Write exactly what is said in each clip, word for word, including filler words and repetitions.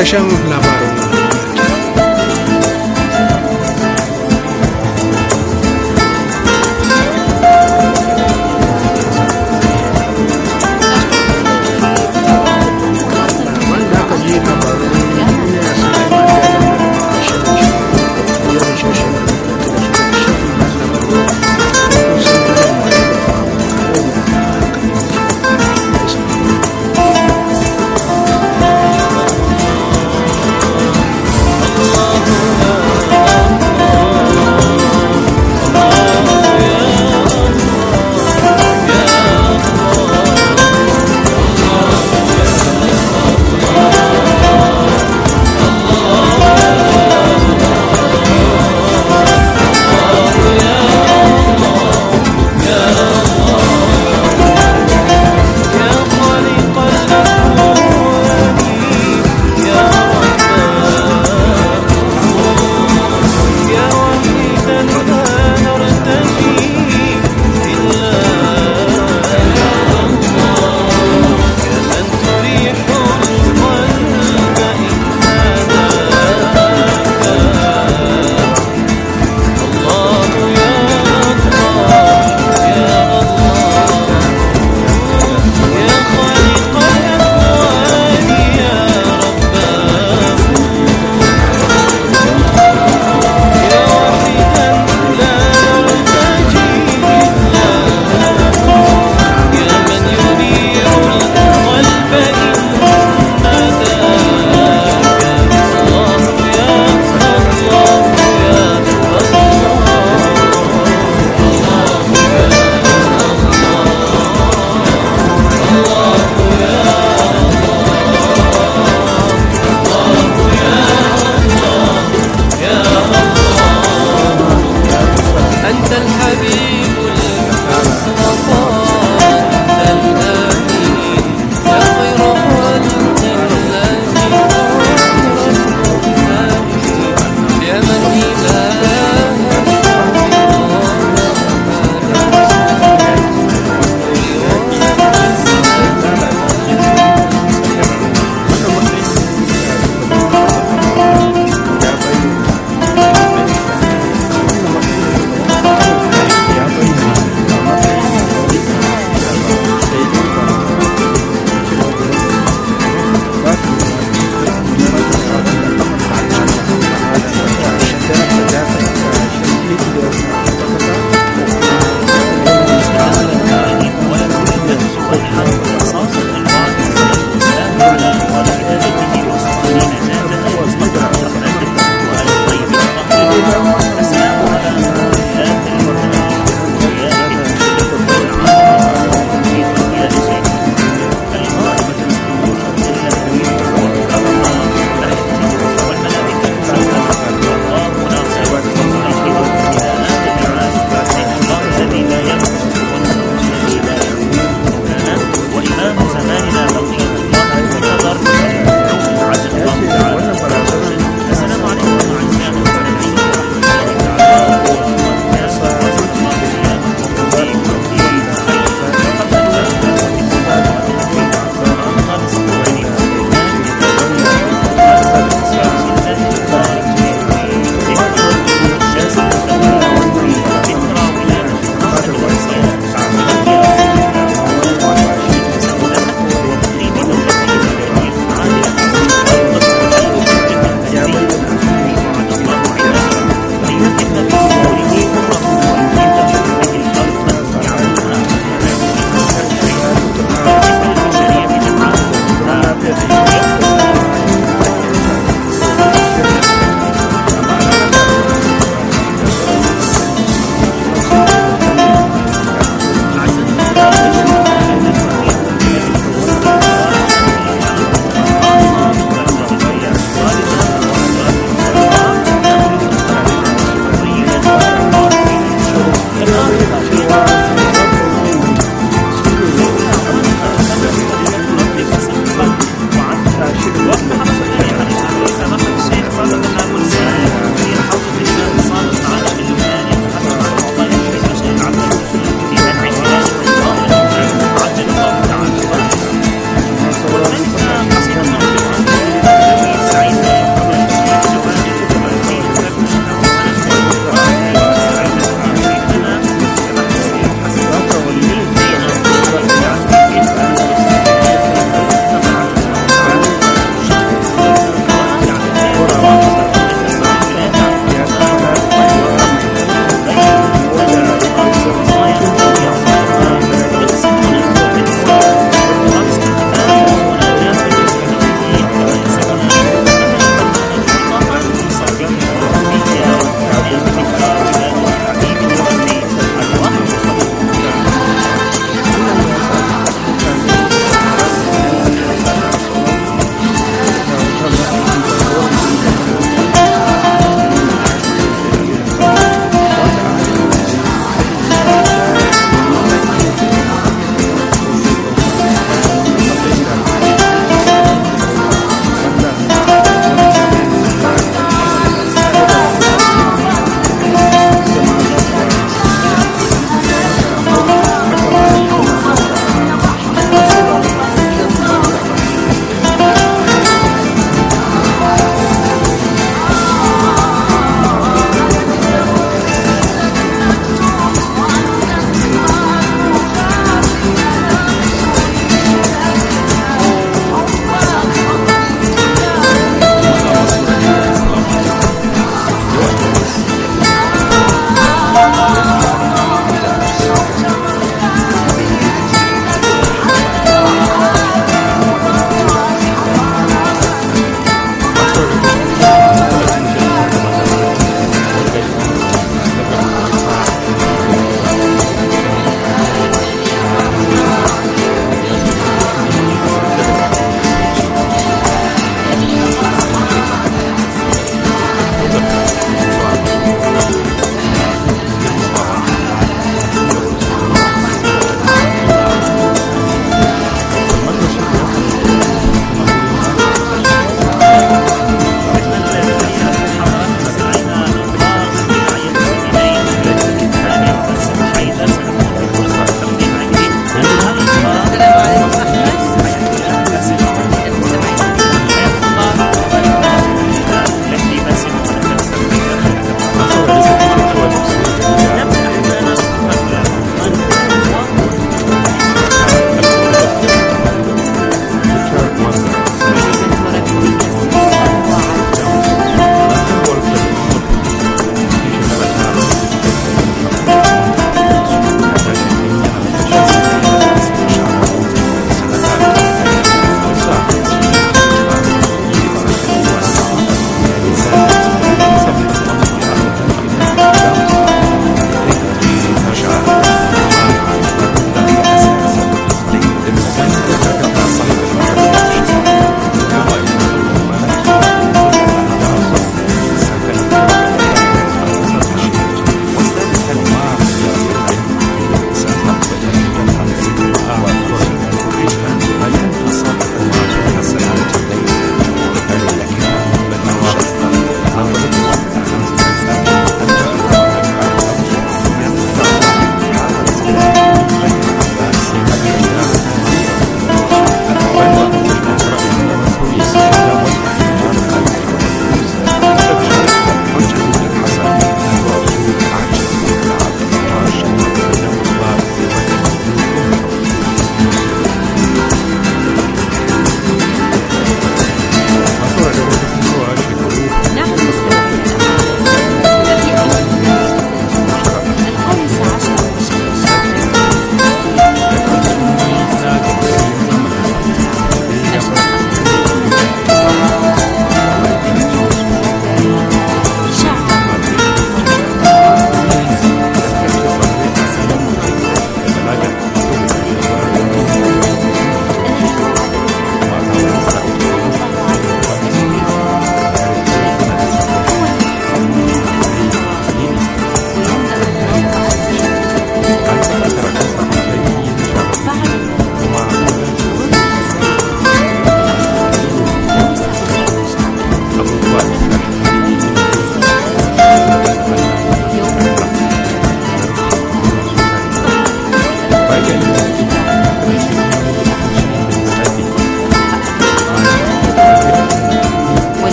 ƙarshen labarin.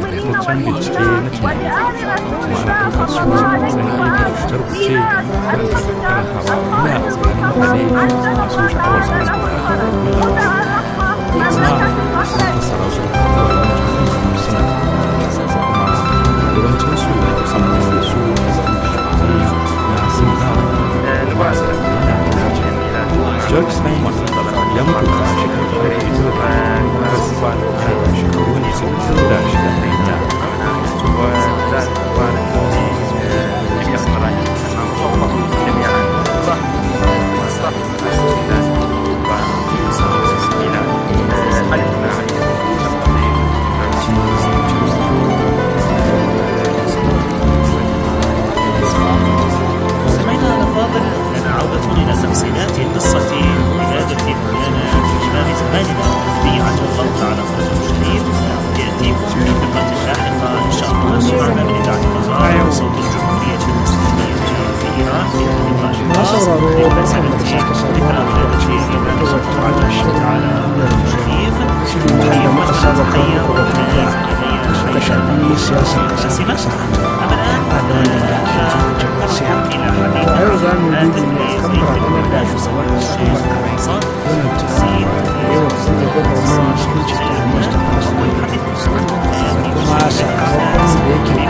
takaitaccen bincike na tunani ma'ana ɗaukar su matsayin aiki rubuce-rubuce karanta karantawa ina a tsakanin mutane masu sha'awar sanin kuma fassara su da wani suna kuma yawancinsu sun da su na sinta George Simon ya mutu a shekarar da ake zuwa da rasuwa a shekaru ne sau da shida da ita سمعنا على فاضل أن عودة إلى تفصيلات قصة ولادة مولانا إمام زماننا النبي عجل الله على فرجه الشريف يأتيكم في فقرة لاحقة إن شاء الله. سمعنا من إذاعة القطار صوت الجمهورية المسلمية في إيران في اللقاء الخاص بمناسبة ذكرى ولادة مولانا سلطان الله على فرجه الشريف. تحية تحية وتحية إلي جاسمة. أما الآن وأيضا نريد أن نتكبر على الداعي في صلاة الشيخ العصر ونتسيد ويوصل لقرر من سكوت وما سأقوم بيك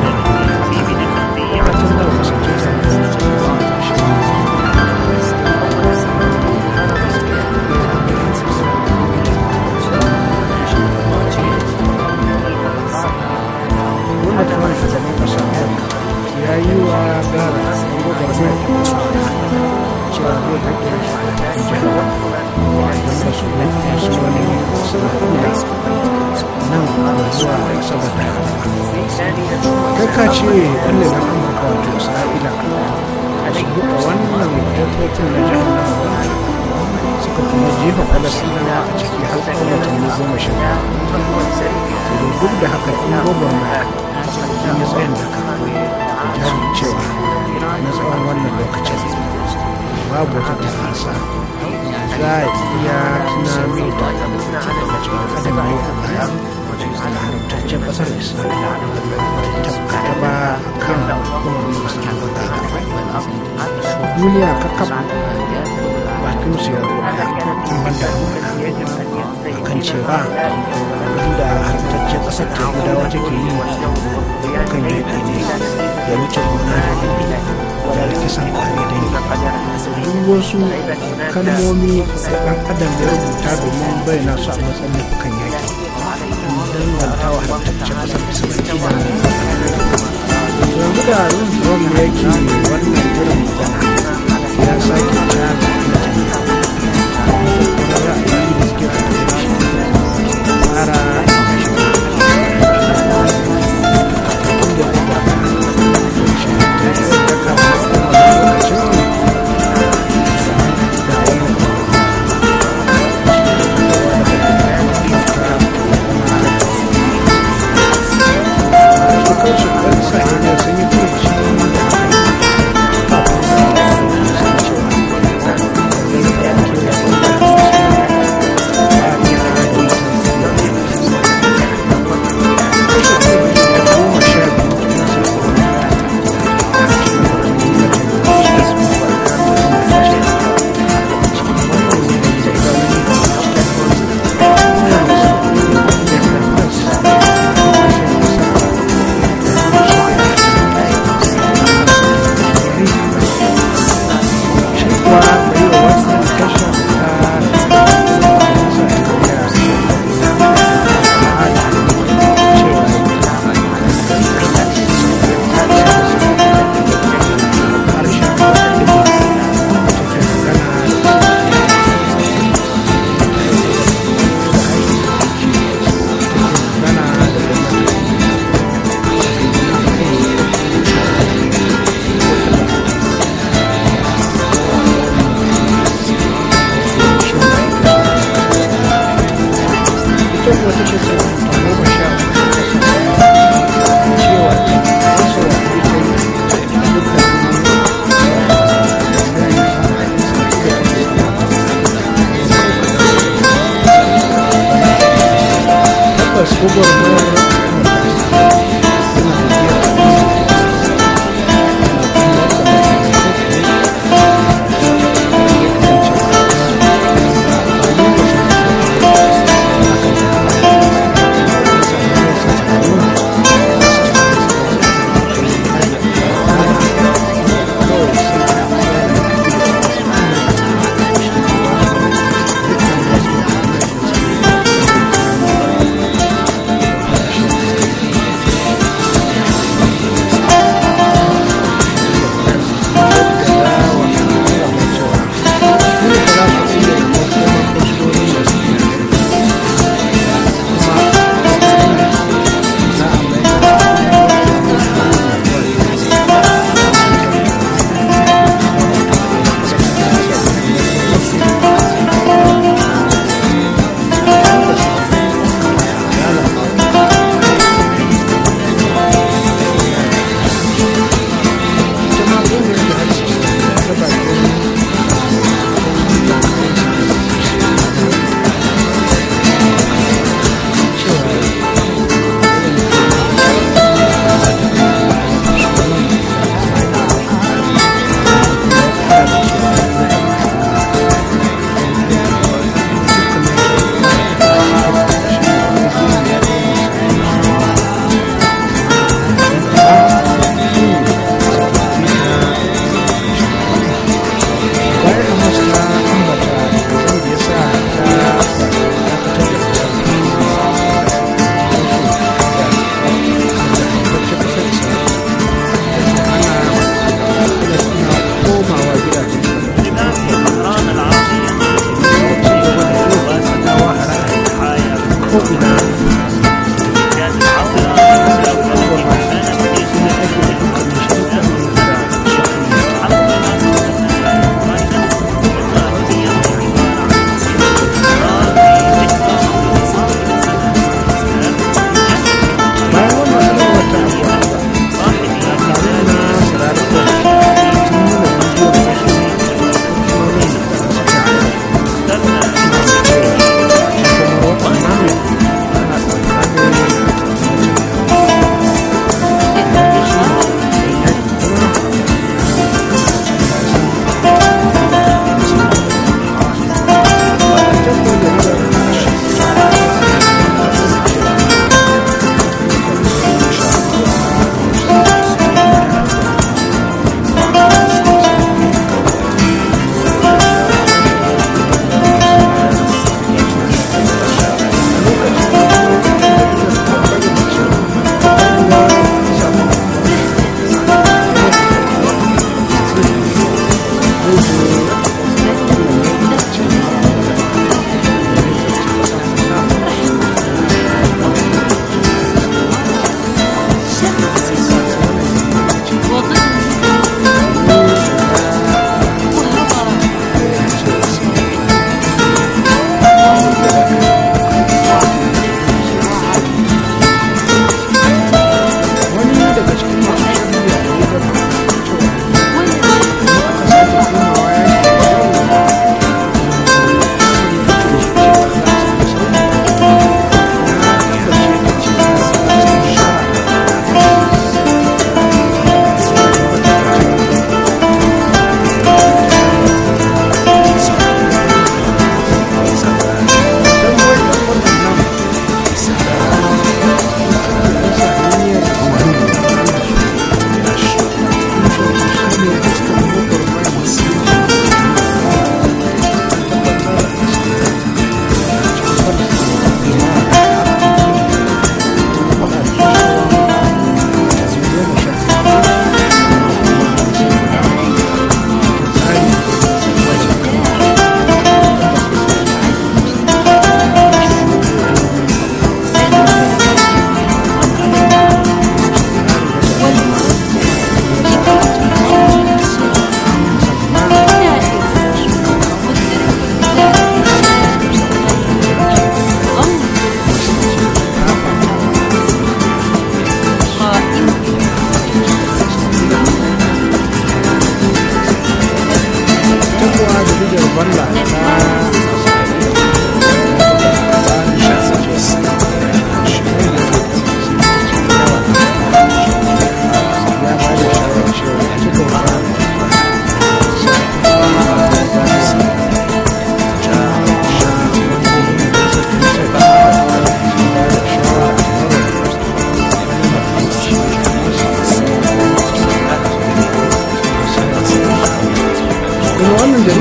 rayuwa gara gwagwarmai cewa zai rage jama'a don ba su masu wani sana'ula nan zuwa saboda kai ka ce wanda na amurka wato isra'ila su buɗe wannan ƙofofin na jihar suka kuma jefa falasina a ciki har tsawon watanni goma sha duk da haka in gwagwarmai sun yi tsayin da ka jami cewa na tsawon wannan lokacin babu wata ta'asa za a iya tunami da adam ne a baya a haramtaccen ƙasar isra'ila tabbata ba a kan hukumar musulun da duniya kakaf bakin su ya zuwa banda a kan cewa abinda haramtaccen ƙasar ta gudawa take yi kan yaƙi ne da wuce gona da da kisan kare da duk wasu kalmomi da ɗan adam ya rubuta domin bayyana su a matsayin kan yaƙi danganta wa haramtaccen ƙasar isra'ila yanzu da rum yake wannan irin magana ya sake jami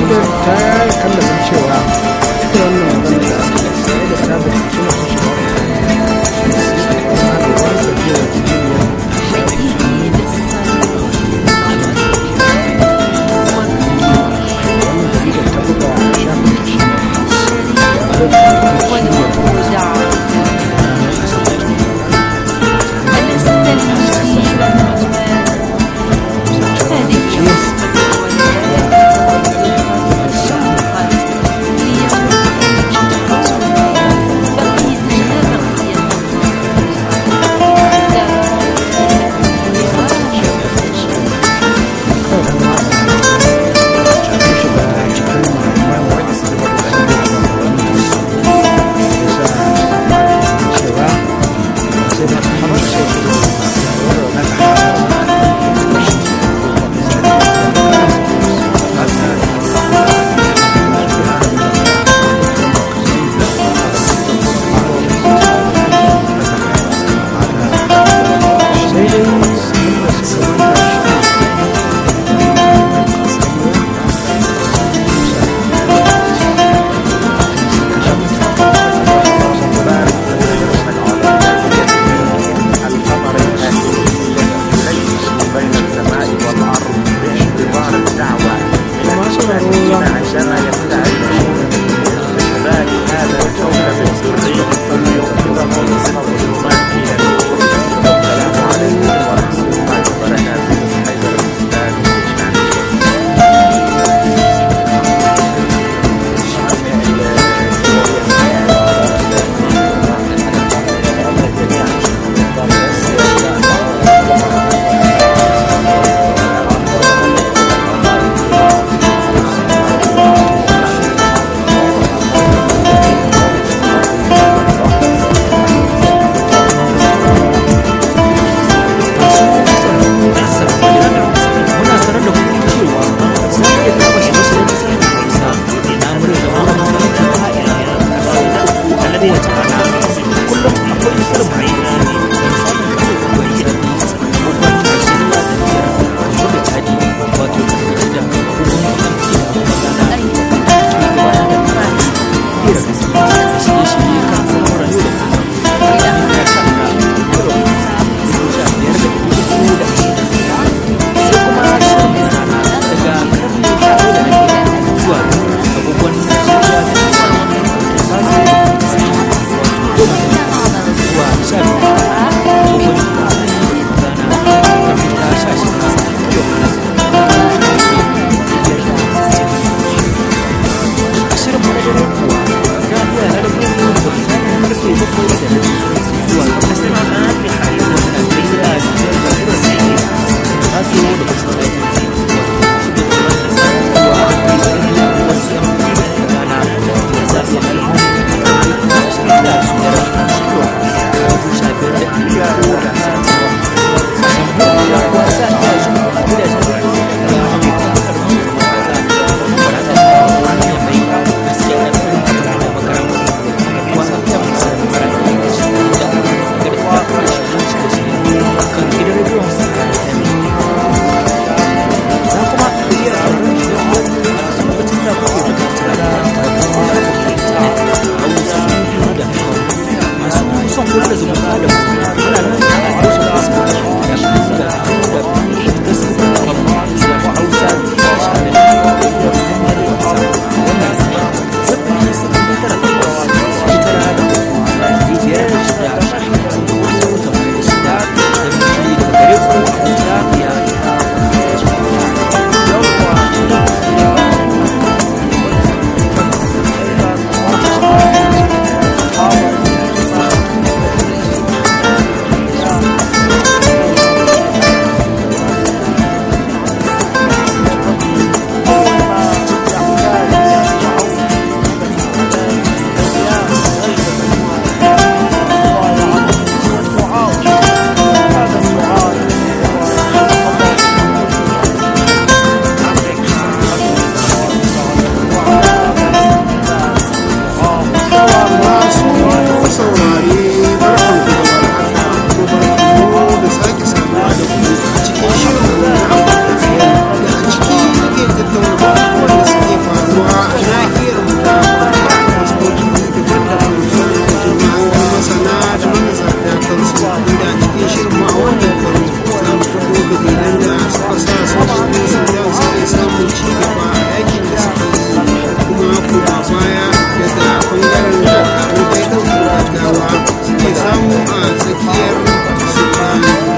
jaridar ta yi kallon cewa ita wannan magana da aka sai da ta da suna su shiga kuma da wani tafiyar jijiyar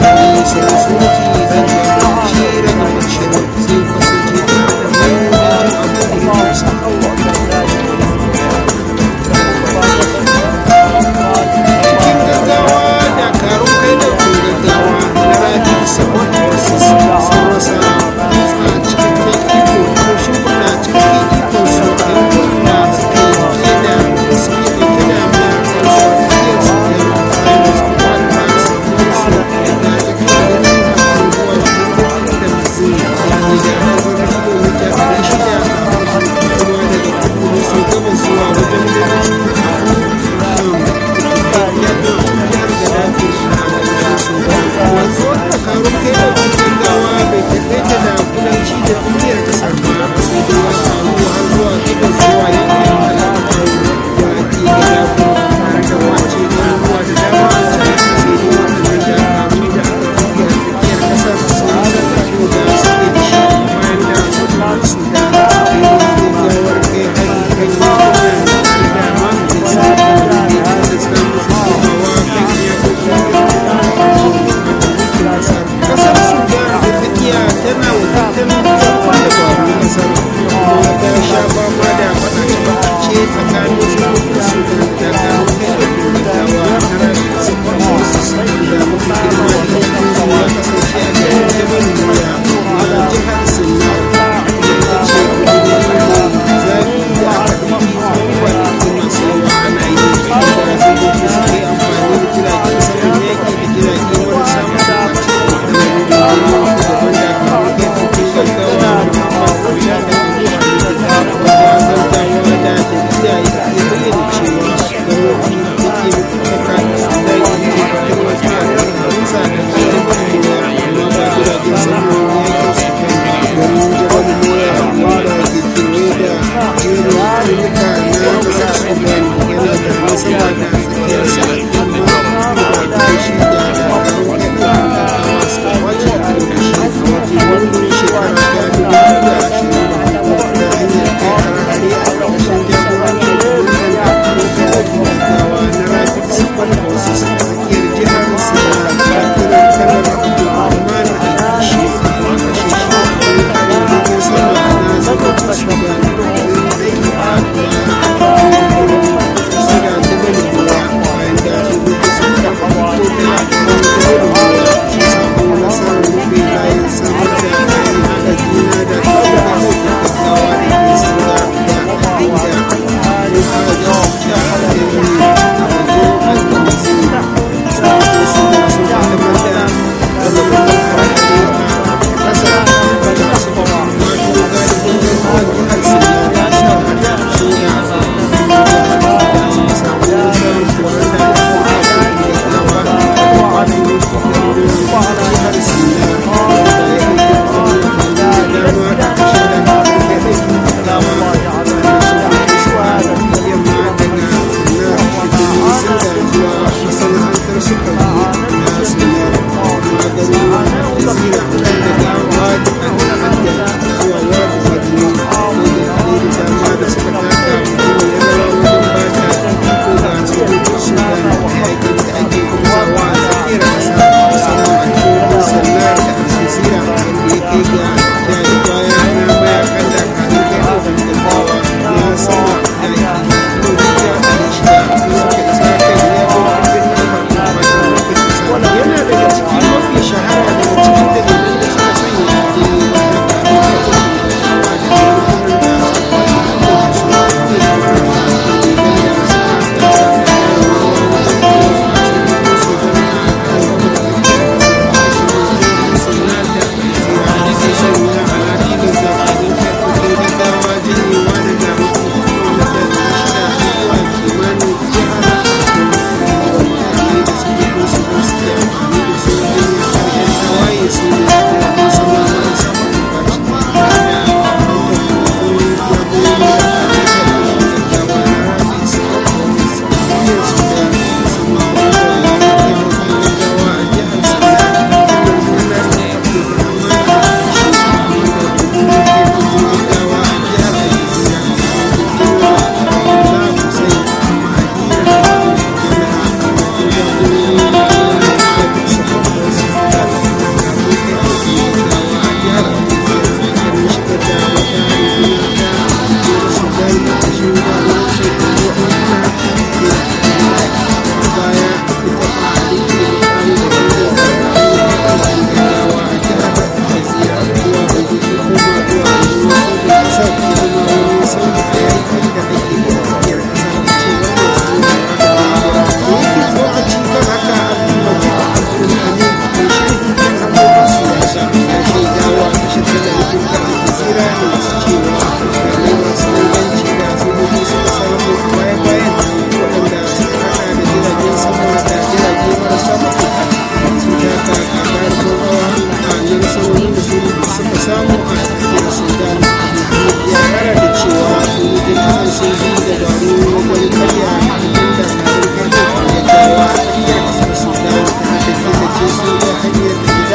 Yes.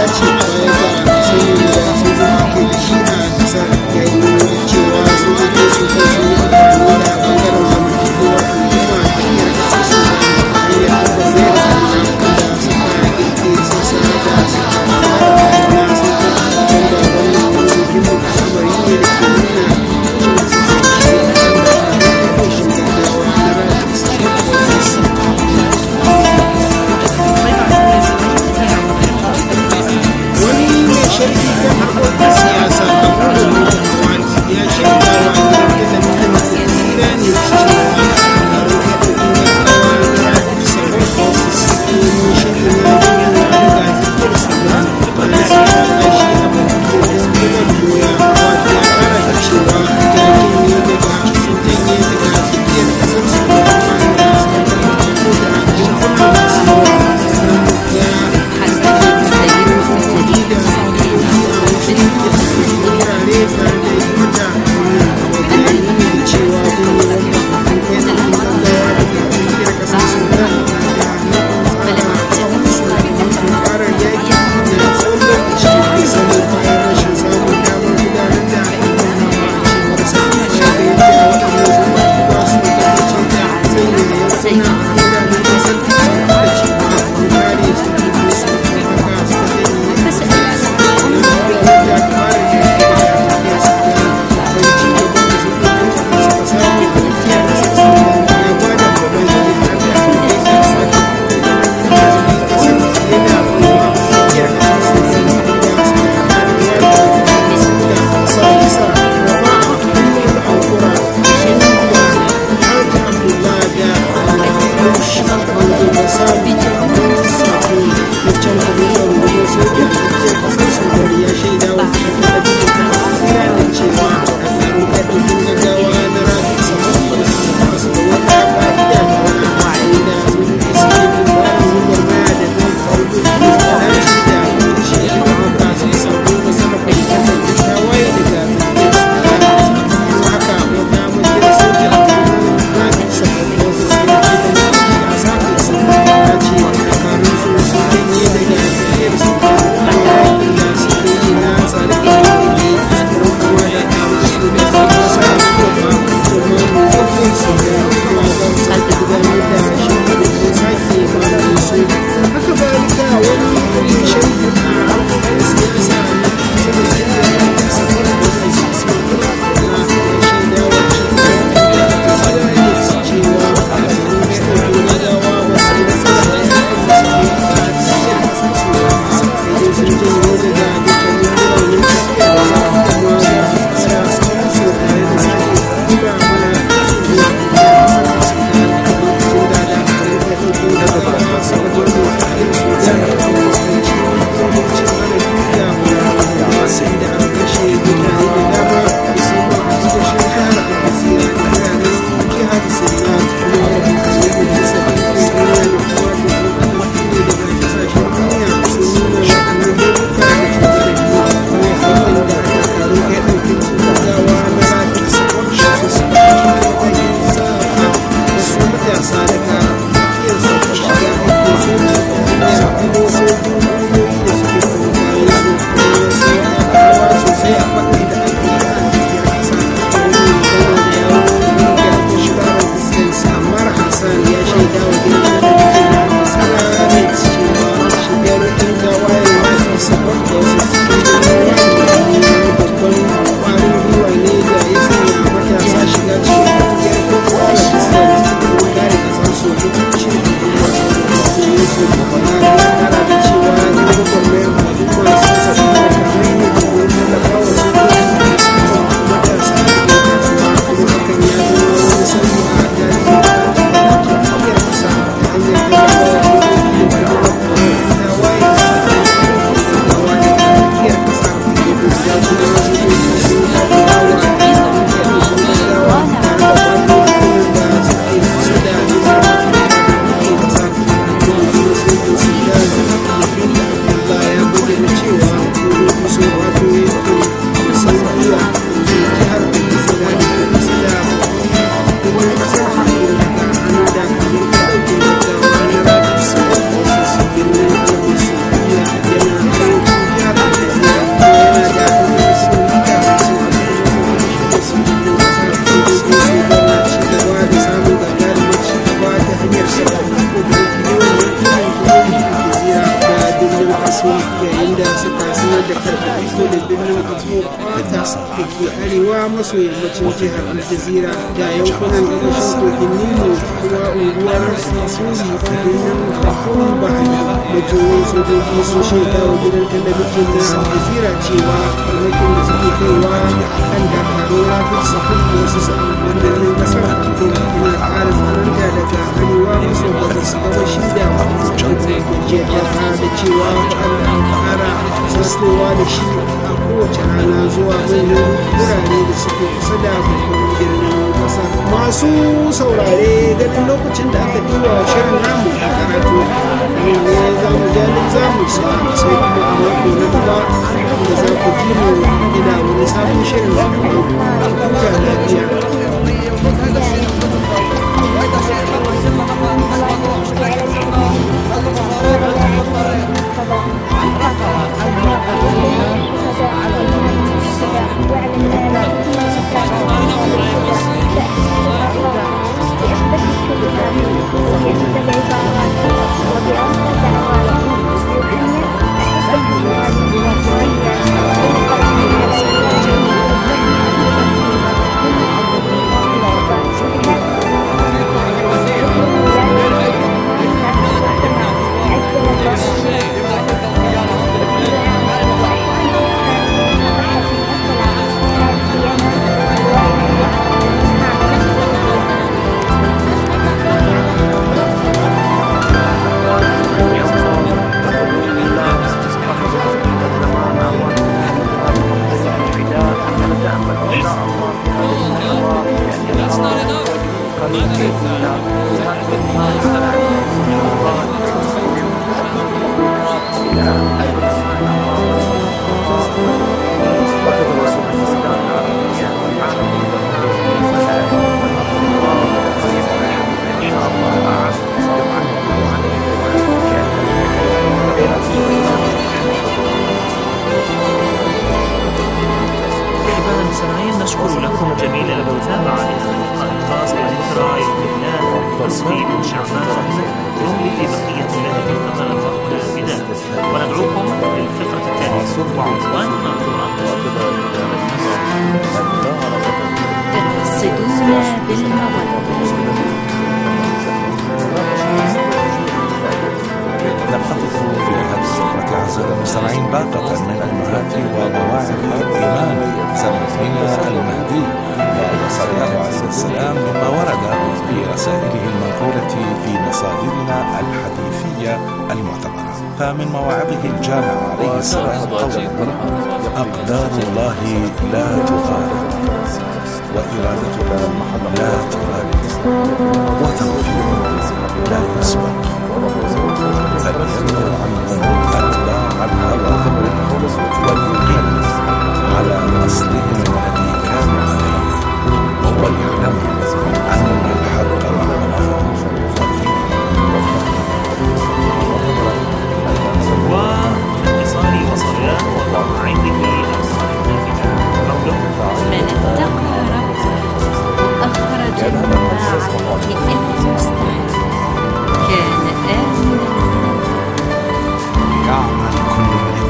ce bayan ba sanyin da sun ake da shi a kasar ya yi nuna cewa sojoji sun kai sun yi amfani da bangaren zamantakewa al'umma ta hanyar kasar su hanyar tabbatar da zaɓuɓɓukan da suka ɗauke sassa da suka fara kuma sun tabbatar da wannan muhimmin al'amari ne da ke nuna muhimmancin zamantakewa da rashin gaggawa na rayuwar su. طيب yayin da suka sanar da karɓar iko da birnin Abu Kwata da ke arewa maso yammacin jihar Aljazira da yankunan gabashin kogin Nilu kuma unguwar Suri a birnin Khartoum Bahari. Majiyoyin sojoji sun shaida wa gidan talabijin na Aljazira cewa farmakin da suke kaiwa kan dakarun Rapid Support Forces a birnin kasar Khartoum yana ƙara tsananta daga arewa maso gabas gabashi da jiya ta da cewa waɗanda ƙara sassowa da shi a kowace rana zuwa manyan birane da suke kusa da babban birnin ƙasa. Masu saurare ganin lokacin da aka ɗiba wa shirin namu a karatu ne za mu jalin za mu sa sai kuma a mako na gaba da za ku ji mu gida wani sabon shirin da huta lafiya. نشكر لكم جميل المتابعة لهذا اللقاء الخاص بذكرى يوم الميلاد تصميم شعبان يمضي في بقية الليلة انتقل الوقت بداية وندعوكم للفقرة التالية وعنوانها تقصدون بالمودة. نقتطف في هذه الفقرة أعزائي المستمعين باقة من المهات ومواعظ الإمام زمن المهدي وصلى الله عليه السلام مما ورد في رسائله المنقولة في مصادرنا الحديثية المعتبرة. فمن مواعظه الجامع عليه السلام قوله: أقدار الله لا تغالب وإرادته لا ترد وتوفيقه لا يسبق، فليدعو أتباع الهوى وليقيم على أصلهم الذي كانوا عليه وليعلموا أن الحق معنا واتصال وصلات وعنده أسرار النافذة قوله: من اتقى ربه أخرج مما عليه المستحيل كان آمنا يعمل كل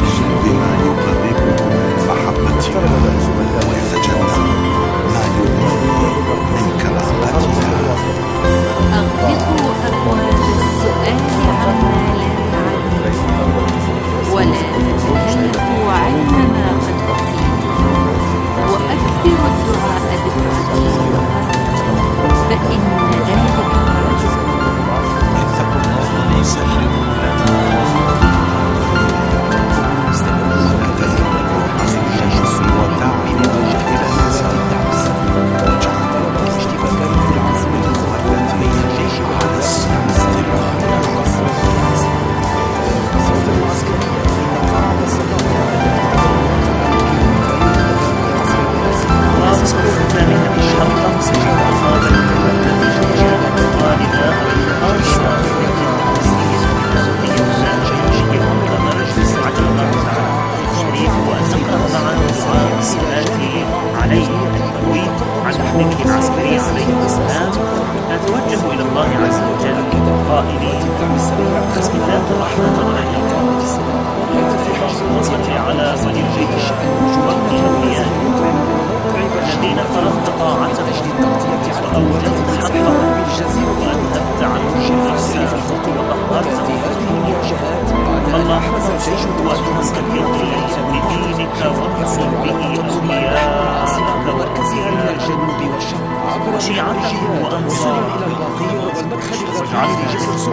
بدينك وانصر به أولياءك وأولياءك وشيعته وأنصاره واجعلنا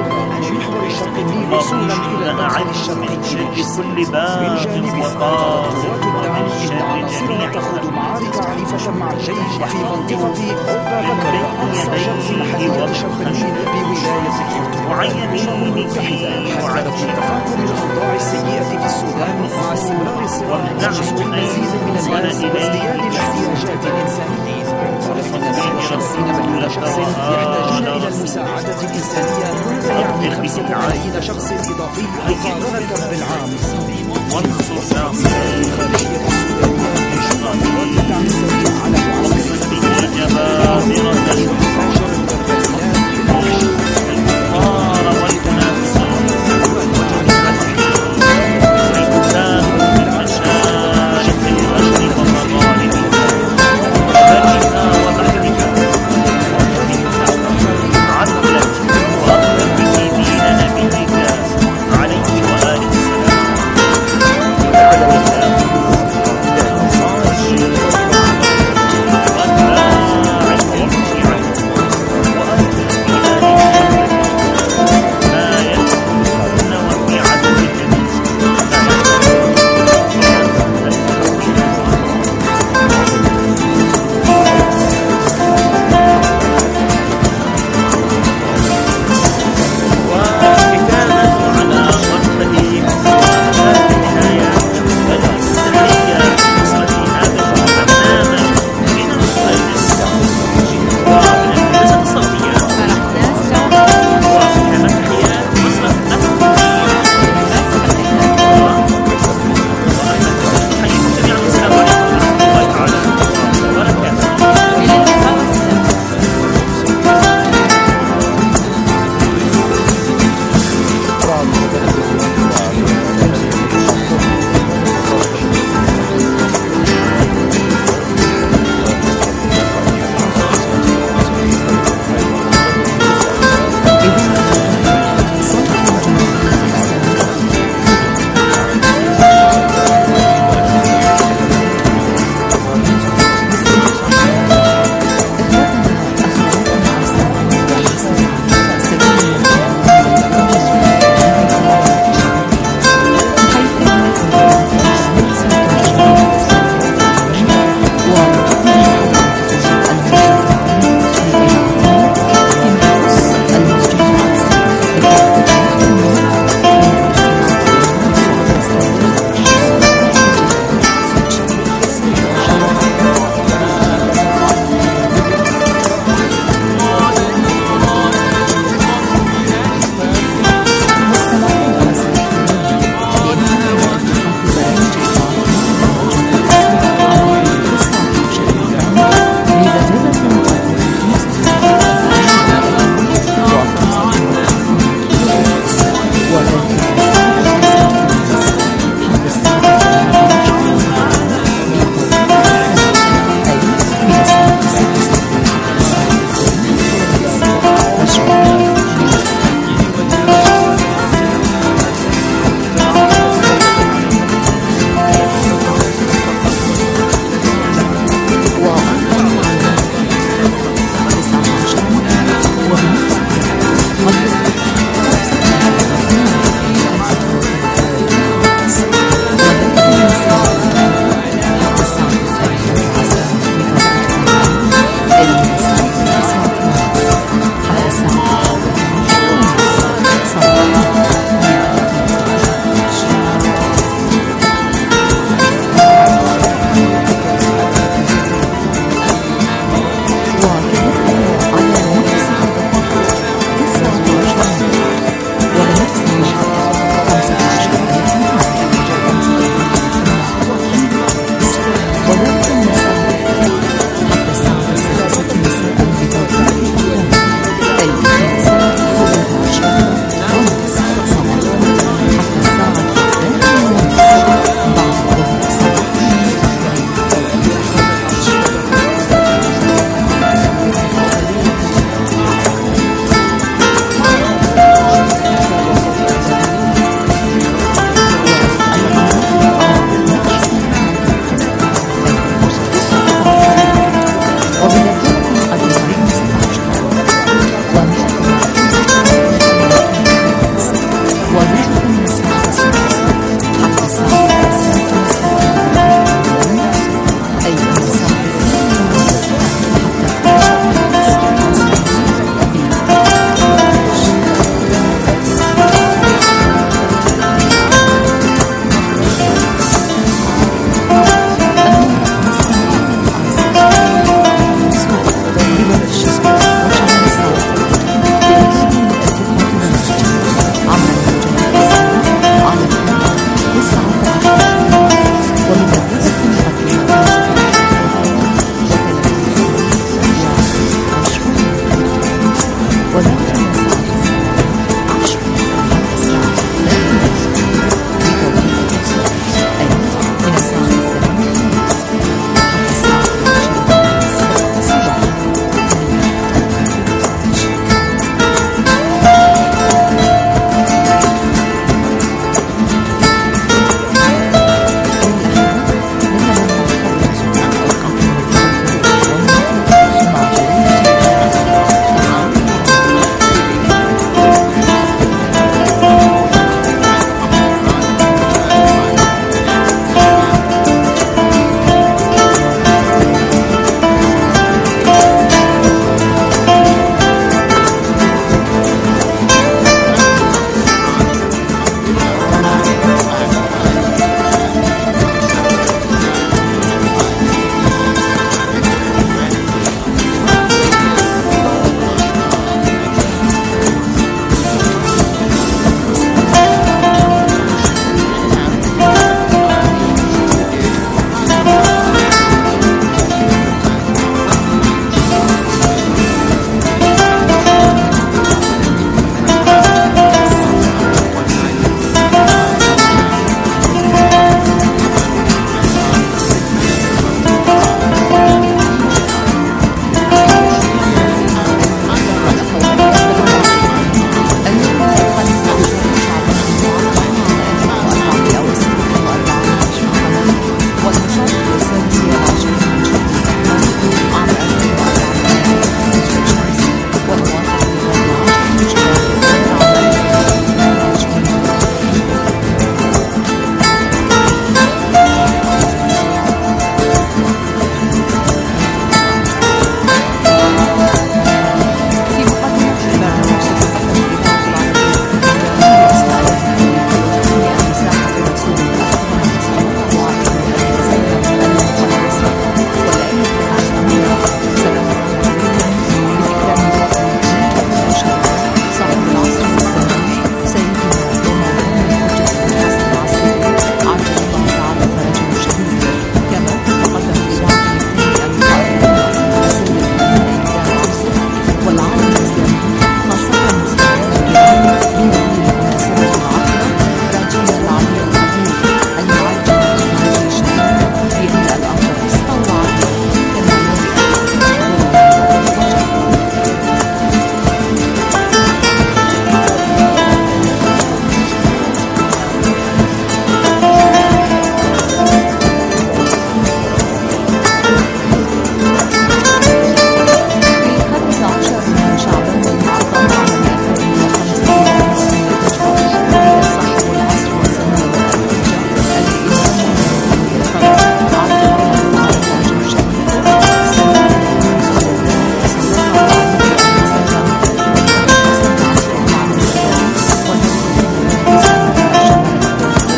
اللهم أعز من شر كل باغ وطاغ ومن شر جميع يديه وعن يمينه وعن الأوضاع السيئة في السودان مع استمرار الصراع وامنعه أن يوصل إليه الاحتياجات الإنسانية وإن سبعين مليون شخص يحتاجون إلى المساعدة الإنسانية هذا يعني خمسة ملايين شخص إضافي مقارنة بالعام السابق. وانصر ناصر